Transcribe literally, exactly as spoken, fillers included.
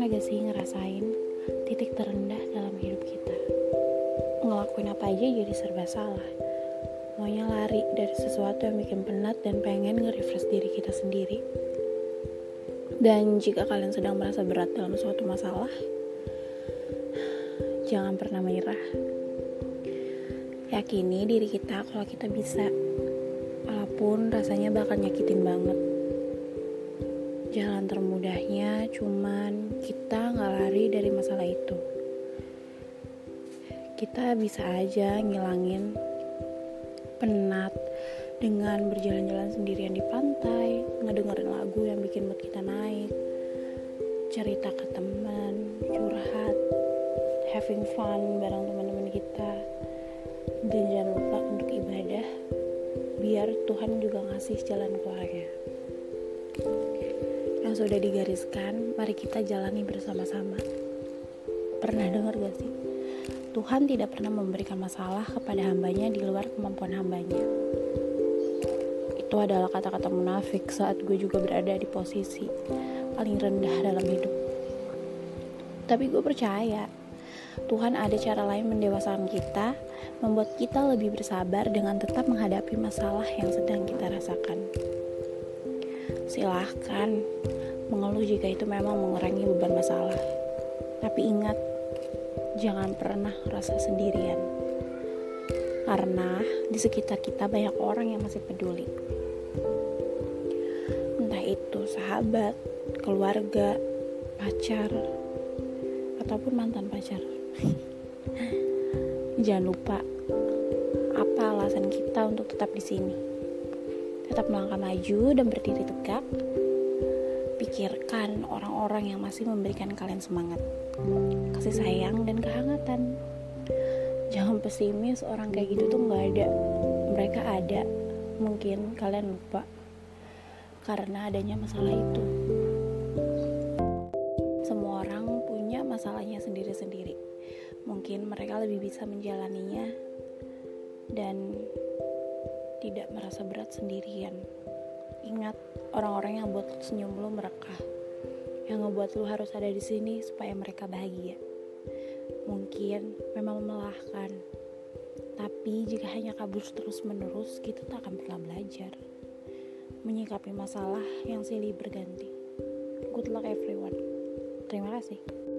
Pernah gak sih ngerasain titik terendah dalam hidup kita? Ngelakuin apa aja jadi serba salah. Maunya lari dari sesuatu yang bikin penat dan pengen nge-refresh diri kita sendiri. Dan jika kalian sedang merasa berat dalam suatu masalah, jangan pernah menyerah. Yakini diri kita kalau kita bisa, walaupun rasanya bakal nyakitin banget. Jalan termudahnya cuman kita gak lari dari masalah itu. Kita bisa aja ngilangin penat dengan berjalan-jalan sendirian di pantai, ngedengerin lagu yang bikin mood kita naik, cerita ke teman, curhat, having fun bareng teman-teman kita. Dan jangan lupa untuk ibadah, biar Tuhan juga ngasih jalan keluarnya. Yang sudah digariskan, mari kita jalani bersama-sama. Pernah dengar gak sih? Tuhan tidak pernah memberikan masalah kepada hambanya di luar kemampuan hambanya. Itu adalah kata-kata munafik saat gue juga berada di posisi paling rendah dalam hidup. Tapi gue percaya Tuhan ada cara lain mendewasakan kita, membuat kita lebih bersabar dengan tetap menghadapi masalah yang sedang kita rasakan. Silahkan mengeluh jika itu memang mengurangi beban masalah. Tapi ingat, jangan pernah rasa sendirian. Karena di sekitar kita banyak orang yang masih peduli. Entah itu sahabat, keluarga, pacar, ataupun mantan pacar. Jangan lupa apa alasan kita untuk tetap di sini. Tetap melangkah maju dan berdiri tegak. Pikirkan orang-orang yang masih memberikan kalian semangat, kasih sayang dan kehangatan. Jangan pesimis, orang kayak gitu tuh gak ada. Mereka ada, mungkin kalian lupa karena adanya masalah itu. Semua orang punya masalahnya sendiri-sendiri. Mungkin mereka lebih bisa menjalaninya dan tidak merasa berat sendirian. Ingat, orang-orang yang buat senyum lu mereka, yang ngebuat lu harus ada di sini supaya mereka bahagia. Mungkin memang melelahkan, tapi jika hanya kabur terus-menerus, kita tak akan pernah belajar menyikapi masalah yang silih berganti. Good luck everyone. Terima kasih.